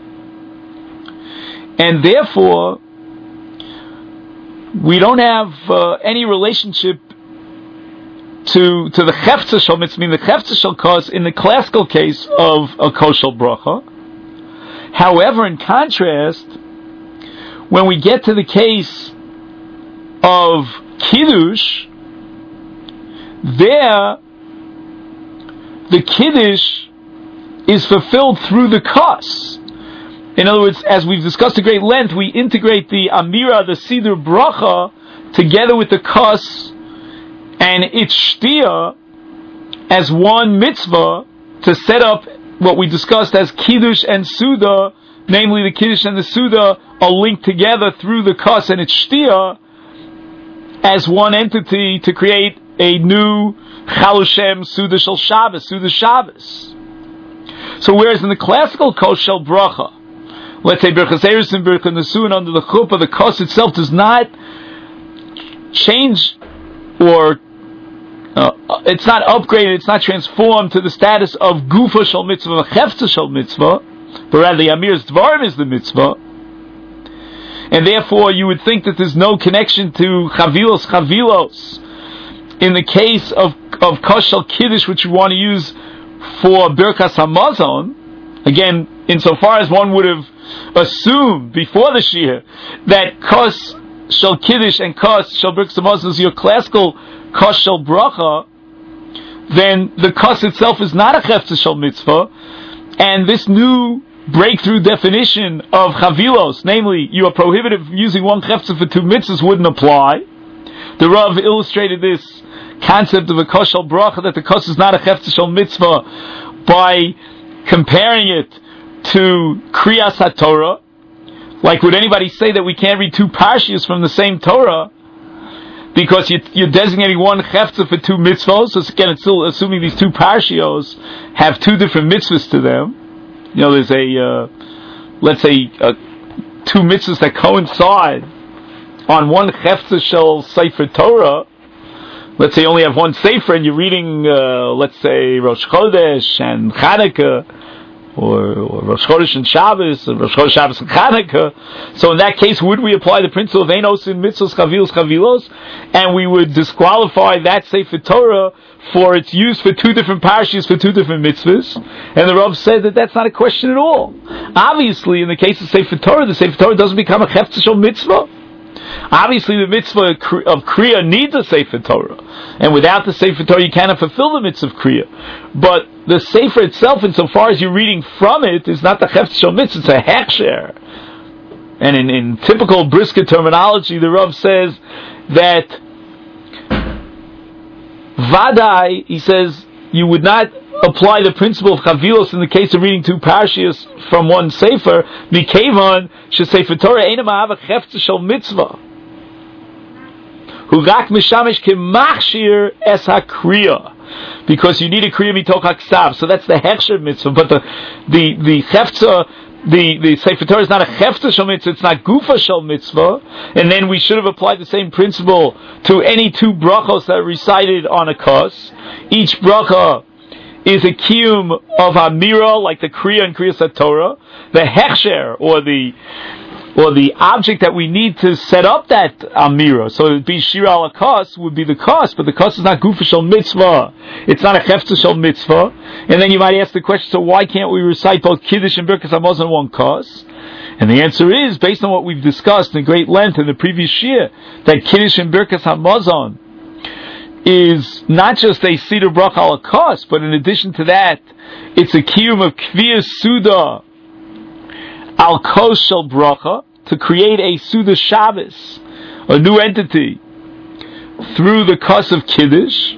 S1: And therefore, we don't have uh, any relationship to to the chefta shel mitzvah, meaning the chefta shel kos in the classical case of a kos shel bracha. However, in contrast, when we get to the case of kiddush, there the kiddush is fulfilled through the kos. In other words, as we've discussed at great length, we integrate the amira, the siddur bracha, together with the kos and its shtia as one mitzvah to set up what we discussed as kiddush and suda, namely the kiddush and the suda are linked together through the kos and its shtia as one entity to create a new Chal Hashem Suda Shel Shabbos, Suda Shabbos. So whereas in the classical kos shel bracha, let's say Birchas Erusin, Birchas Nesuin under the chuppah, the kos itself does not change or Uh, it's not upgraded, it's not transformed to the status of Gufa Shel Mitzvah, Chefta Shel Mitzvah, but rather the Amir's Dvarim is the Mitzvah. And therefore you would think that there's no connection to Chavilos Chavilos in the case of, of Kos Shel Kiddush, which you want to use for Birkas Hamazon. Again, insofar as one would have assumed before the Shir that Kos Shel Kiddush and Kos Shel Birkas Hamazon is your classical Kos Shel Bracha, then the kos itself is not a chefza shel mitzvah, and this new breakthrough definition of chavilos, namely you are prohibited from using one chefza for two mitzvahs, wouldn't apply. The Rav illustrated this concept of a kos shel bracha, that the kos is not a chefza shel mitzvah, by comparing it to kriyas haTorah. Like, would anybody say that we can't read two parshias from the same Torah because you, you're designating one chefza for two mitzvahs? So again, it's still assuming these two parshios have two different mitzvahs to them. You know, there's a, uh, let's say, uh, two mitzvahs that coincide on one chefza shel sefer Torah. Let's say you only have one sefer and you're reading, uh, let's say, Rosh Chodesh and Chanukah, or, or Rosh Chodesh and Shabbos, or Rosh Chodesh, Shabbos and Chanukah. So in that case, would we apply the principle of Ein Osin Mitzvos Chavilos Chavilos, and we would disqualify that Sefer Torah for its use for two different parashas for two different mitzvahs? And the Rav said that that's not a question at all. Obviously, in the case of Sefer Torah, the Sefer Torah doesn't become a chefza shel mitzvah. Obviously, the mitzvah of Kriya needs a Sefer Torah, and without the Sefer Torah, you cannot fulfill the mitzvah of Kriya. But the Sefer itself, insofar as you're reading from it, is not the Chefetz Shel Mitzvah; it's a hechsher. And in, in typical Brisker terminology, the Rav says that Vadai, he says, you would not apply the principle of Chavilos in the case of reading two parashas from one Sefer, Mikevon, Shesefer Torah, Eina Ma'ava Chefetz Shel Mitzvah. Hu rak mishamesh kemachshir es hakriya, because you need a kriya mitoch haksav. So that's the hechsher mitzvah. But the the the chefza, the the Sefer Torah is not a chefza shel mitzvah. It's not gufa shel mitzvah. And then we should have applied the same principle to any two brachos that are recited on a kos. Each bracha is a kiyum of amira, like the kriya and kriya satorah. The hechsher, or the or the object that we need to set up that amira, so it would be shira al kos, would be the kos, but the kos is not gufa shel mitzvah. It's not a chefza shel mitzvah. And then you might ask the question, so why can't we recite both kiddush and birkas hamazon in one kos? And the answer is, based on what we've discussed in great length in the previous year, that kiddush and birkas hamazon is not just a seder bracha al kos, but in addition to that, it's a kiyum of kviyas suda al kos shel bracha, to create a Suda Shabbos, a new entity, through the kos of Kiddush.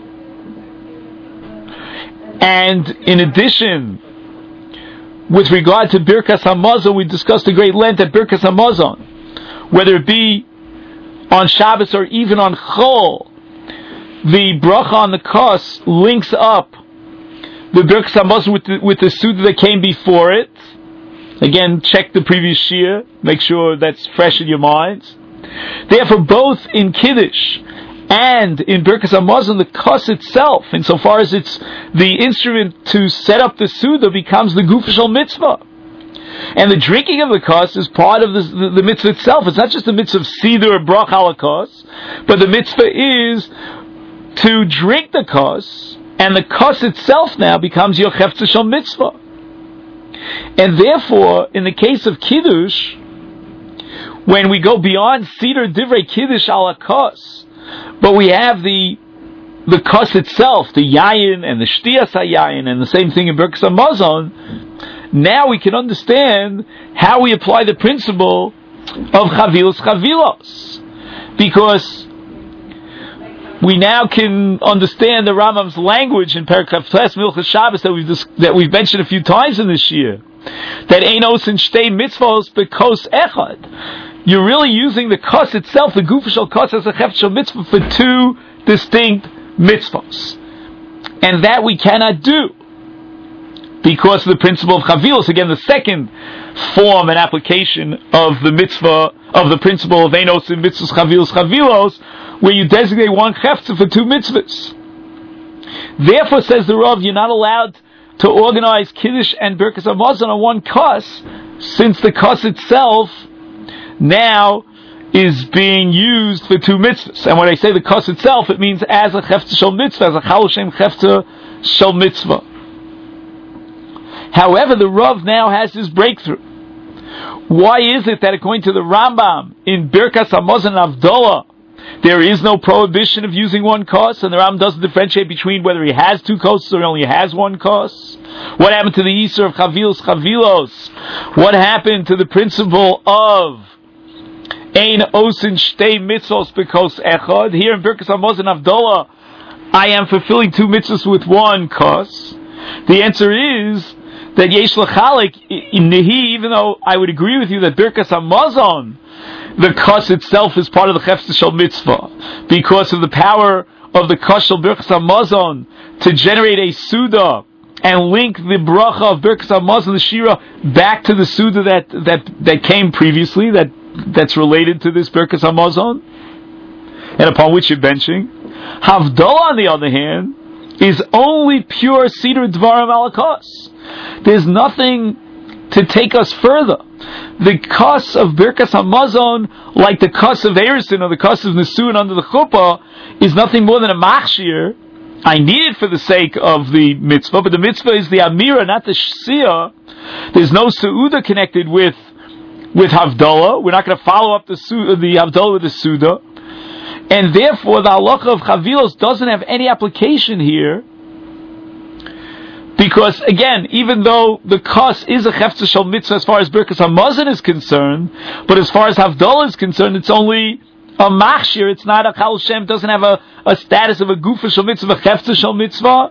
S1: And in addition, with regard to Birkas HaMazon, we discussed at great length that Birkas HaMazon, whether it be on Shabbos or even on Chol, the bracha on the kos links up the Birkas HaMazon with the, with the Suda that came before it. Again, check the previous shir, make sure that's fresh in your minds. Therefore, both in Kiddush and in Birkas HaMazon, the kos itself, insofar as it's the instrument to set up the Suda, becomes the gufa shel mitzvah. And the drinking of the kos is part of the, the, the mitzvah itself. It's not just the mitzvah of Siddur or Brach al kos, but the mitzvah is to drink the kos, and the kos itself now becomes your chefza shel mitzvah. And therefore, in the case of Kiddush, when we go beyond Seder Divrei Kiddush ala kos, but we have the the kos itself, the yayin and the shtiyas hayayin, and the same thing in Birkas HaMazon, now we can understand how we apply the principle of chavilos chavilos, because we now can understand the Rambam's language in Perek Ches Milchas Shabbos that we've dis- that we've mentioned a few times in this year. That einos and shtei mitzvos bekos echad. You're really using the kos itself, the gufa shel kos, as a chefetz shel mitzvah for two distinct mitzvos, and that we cannot do because of the principle of chavilos. Again, the second form and application of the mitzvah of the principle of einos and mitzvos chavilos chavilos, where you designate one chefza for two mitzvahs. Therefore, says the Rav, you're not allowed to organize Kiddush and Birkas HaMazon on one kos, since the kos itself now is being used for two mitzvahs. And when I say the kos itself, it means as a chefza shel mitzvah, as a chal shem chefza shel mitzvah. However, the Rav now has his breakthrough. Why is it that according to the Rambam in Birkas HaMazon Avdollah, there is no prohibition of using one kos, and the Ram doesn't differentiate between whether he has two kos or he only has one kos. What happened to the Yisur of Chavilos Chavilos? What happened to the principle of Ein Osin Shtei Mitzvos Bekos Echad? Here in Birkas Hamazon Havdalah, I am fulfilling two mitzvahs with one kos. The answer is that Yesh L'Chalik in Nehi, even though I would agree with you that Birkas Hamazon, the kos itself is part of the Chefza Shel Mitzvah, because of the power of the kos Shel Birkas Hamazon to generate a Suda and link the bracha of Birkas Hamazon, the Shira, back to the Suda that, that, that came previously, that, that's related to this Birkas Hamazon, and upon which you're benching. Havdalah, on the other hand, is only pure Seder Dvarim Alakos. There's nothing to take us further. The kos of Birkas Hamazon, like the kos of Erusin or the kos of Nesuin under the chuppah, is nothing more than a machshir. I need it for the sake of the mitzvah, but the mitzvah is the amira, not the shia. There's no seuda connected with with Havdalah. We're not going to follow up the the Havdalah with the suda. And therefore, the halacha of Chavilos doesn't have any application here, because again, even though the kos is a chefza shel mitzvah as far as Birkas Hamazon is concerned, but as far as Havdalah is concerned, it's only a machshir. It's not a chal shem. Doesn't have a, a status of a gufa shel mitzvah, chefza shel mitzvah,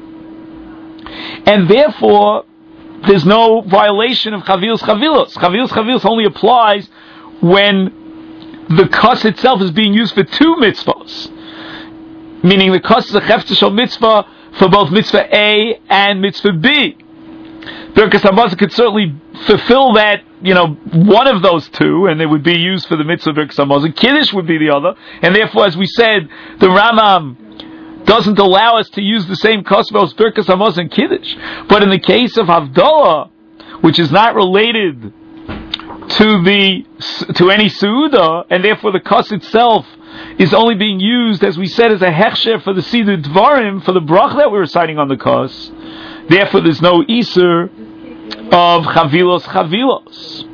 S1: and therefore there's no violation of Chavilos Chavilos. Chavilos Chavilos only applies when the kos itself is being used for two mitzvahs, meaning the kos is a chefza shel mitzvah for both mitzvah A and mitzvah B. Birkas Hamazon could certainly fulfill that, you know, one of those two, and it would be used for the mitzvah of Birkas Hamazon. Kiddush would be the other, and therefore, as we said, the Rambam doesn't allow us to use the same kos for both Birkas Hamazon and Kiddush. But in the case of Havdalah, which is not related to the to any Seuda, and therefore the kos itself is only being used, as we said, as a hechsher for the Seder Dvarim, for the brach that we're reciting on the kos. Therefore there's no Isur of Chavilos Chavilos.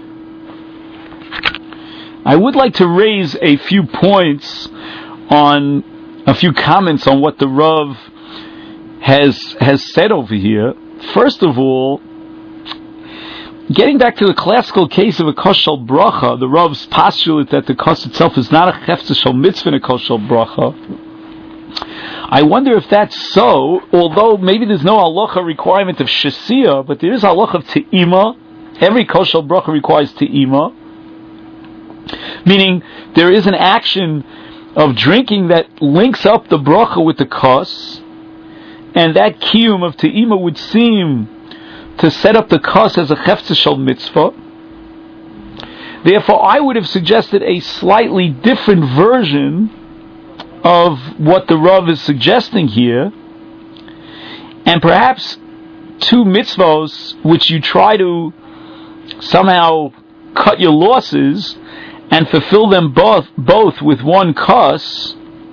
S1: I would like to raise a few points on, a few comments on what the Rav has, has said over here. First of all, getting back to the classical case of a kos shel bracha, the Rav's postulate that the kos itself is not a chefza shel mitzvah in a kos shel bracha, I wonder if that's so, although maybe there's no halacha requirement of shesiyah, but there is halacha of te'ima. Every kos shel bracha requires te'ima, meaning there is an action of drinking that links up the bracha with the kos, and that kiyum of te'ima would seem to set up the kos as a chefza shel mitzvah. Therefore, I would have suggested a slightly different version of what the Rav is suggesting here, and perhaps two mitzvos which you try to somehow cut your losses and fulfill them both both with one kos.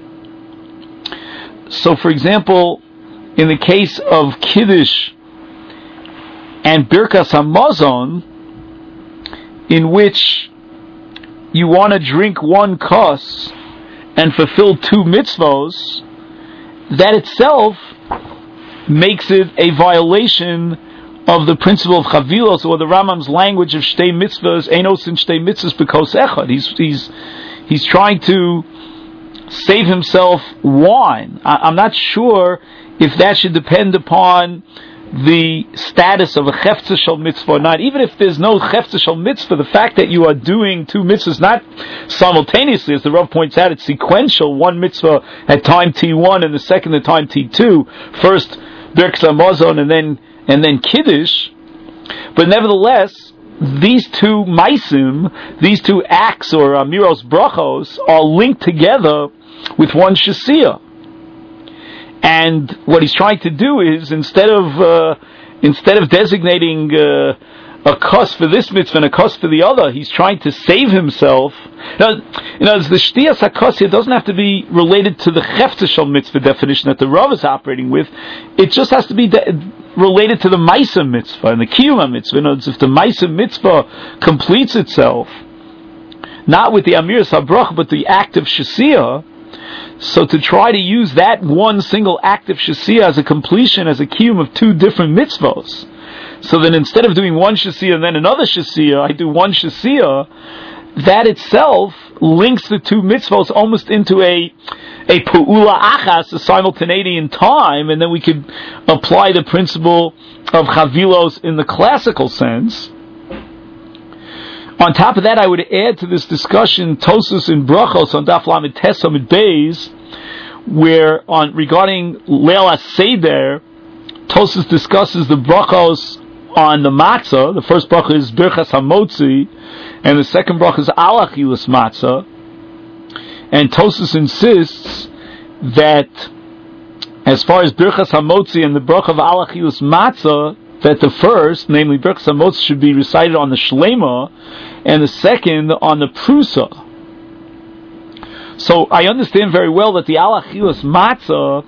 S1: So, for example, in the case of Kiddush and Birkas Hamazon, in which you want to drink one kos and fulfill two mitzvos, that itself makes it a violation of the principle of Chavilos, or the Rambam's language of Shtei Mitzvahs, Einos and Shtei Mitzvahs Bekos Echad. He's, he's, he's trying to save himself wine. I, I'm not sure if that should depend upon the status of a chefza shel mitzvah or not. Even if there's no chefza shel mitzvah, the fact that you are doing two mitzvahs not simultaneously, as the Rav points out, it's sequential, one mitzvah at time T one and the second at time T two, first Birkas Hamazon and then and then Kiddush, but nevertheless, these two maisim, these two acts or amiros brachos, are linked together with one shesiyah. And what he's trying to do is, instead of uh, instead of designating uh, a kos for this mitzvah and a kos for the other, he's trying to save himself. Now, you know, the shtiyas hakos here doesn't have to be related to the chefza shel mitzvah definition that the Rav is operating with. It just has to be de- related to the ma'isa mitzvah and the kiyuma mitzvah. In other words, if the ma'isa mitzvah completes itself, not with the Amiras HaBracha, but the act of Shasiyah. So to try to use that one single act of Shasiyah as a completion, as a kiyum of two different mitzvos, so then instead of doing one Shasiyah and then another Shasiyah, I do one Shasiyah, that itself links the two mitzvos almost into a a pu'ula achas, a simultaneity in time, and then we could apply the principle of chavilos in the classical sense. On top of that, I would add to this discussion Tosus in Brachos on Daf Lamed Tes Amud Beis, where on regarding Leil HaSeder, Tosus discusses the Brachos on the matzah. The first bracha is Birchas HaMotzi, and the second bracha is Al Achilas Matzah. And Tosus insists that as far as Birchas HaMotzi and the bracha of Al Achilas Matzah, that the first, namely Birchas HaMotzi, should be recited on the Shlema, and the second on the Prusa. So I understand very well that the Al Achilas Matzah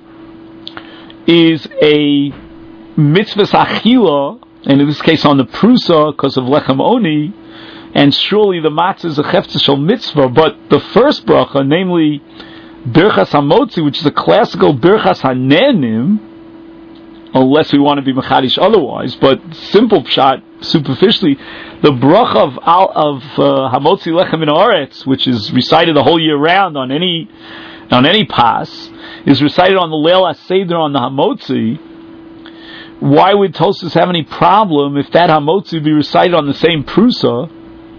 S1: is a mitzvahs achila, and in this case on the Prusa, because of Lechem Oni, and surely the matzah is a cheftzah shel mitzvah, but the first bracha, namely Birchas HaMotzi, which is a classical Birchas HaNenim, unless we want to be mechadish otherwise, but simple pshat, superficially, the bracha of al, of uh, Hamotzi Lechem Min Haaretz, which is recited the whole year round on any on any pas, is recited on the Leil HaSeder on the Hamotzi. Why would Tosfos have any problem if that Hamotzi be recited on the same Prusa?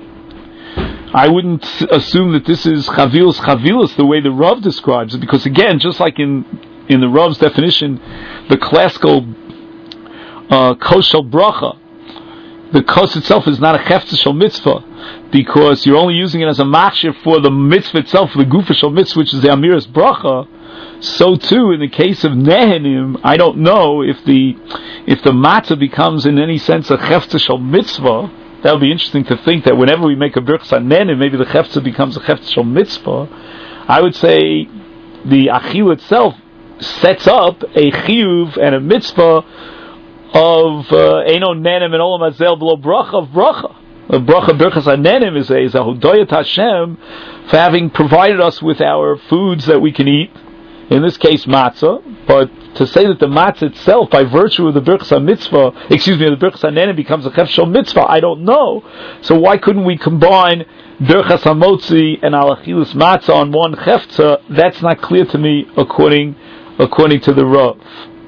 S1: I wouldn't assume that this is Chavilos Chavilos the way the Rav describes it, because again, just like in in the Rav's definition, the classical uh, kos shel bracha, the kos itself is not a cheftzah shel mitzvah, because you're only using it as a machshir for the mitzvah itself, the gufa shel mitzvah, which is the amiras bracha. So too, in the case of nehenim, I don't know if the if the matzah becomes in any sense a cheftzah shel mitzvah. That would be interesting to think that whenever we make a birchas hanenim, maybe the cheftzah becomes a cheftzah shel mitzvah. I would say the achil itself sets up a chiyuv and a mitzvah of eino nenim and olam hazel below bracha of bracha. A bracha birchas hanenim is a is a hodayat Hashem for having provided us with our foods that we can eat. In this case, matzah. But to say that the matzah itself, by virtue of the birchas mitzvah, excuse me, the birchas hanenim becomes a chef shel mitzvah, I don't know. So why couldn't we combine birchas hamotzi and al achilas matzah on one cheftzah? That's not clear to me according according to the Rav.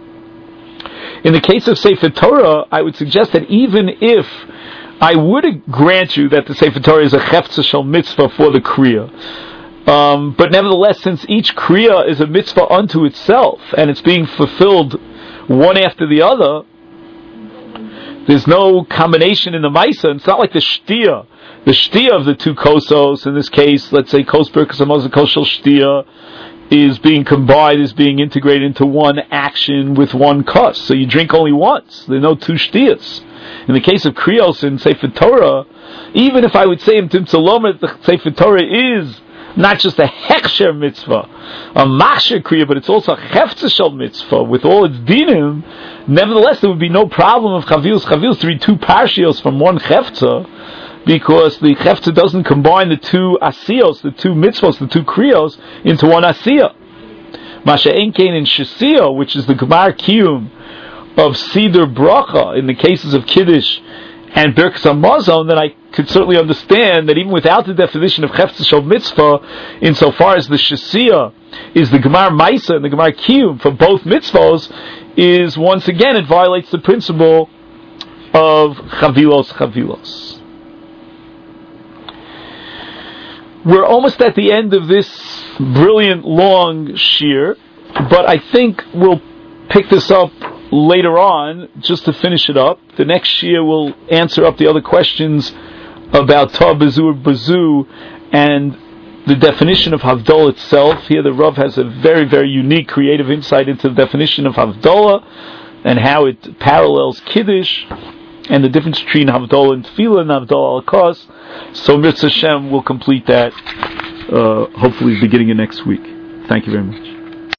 S1: In the case of Sefer Torah, I would suggest that even if I would grant you that the Sefer Torah is a cheftzah shel mitzvah for the kriya, Um, but nevertheless, since each kriya is a mitzvah unto itself, and it's being fulfilled one after the other, there's no combination in the Maisa. It's not like the Shtia. The Shtia of the two kosos, in this case, let's say Kos Birkas Hamotzi, Kos Shel Shtia, is being combined, is being integrated into one action with one kos. So you drink only once. There are no two Shtias. In the case of kriyos in Sefer Torah, even if I would say in Timtzalom, the Sefer Torah is not just a hechsher mitzvah, a machsher kriya, but it's also a cheftzah shel mitzvah with all its dinim. Nevertheless, there would be no problem of chavilos chavilos to read two parshios from one cheftzah, because the cheftzah doesn't combine the two asiyos, the two mitzvos, the two kriyos into one asiyah. Masha enkein in shasiyah, which is the gemar kiyum of Siddur Bracha in the cases of Kiddush and Birkas HaMazon, then I could certainly understand that even without the definition of Cheftzah Shel Mitzvah, insofar as the Shasiyah is the Gemar Maisa and the Gemar Kiyum for both mitzvahs, is once again it violates the principle of Chavilos Chavilos. We're almost at the end of this brilliant long shir, but I think we'll pick this up later on, just to finish it up. The next year we'll answer up the other questions about Ta Bezur Bazu and the definition of Havdalah itself. Here the Rav has a very, very unique creative insight into the definition of Havdalah and how it parallels Kiddush and the difference between Havdalah and Tefillah and Havdalah al-Kos. So Mitzvah Hashem will complete that uh, hopefully beginning of next week. Thank you very much.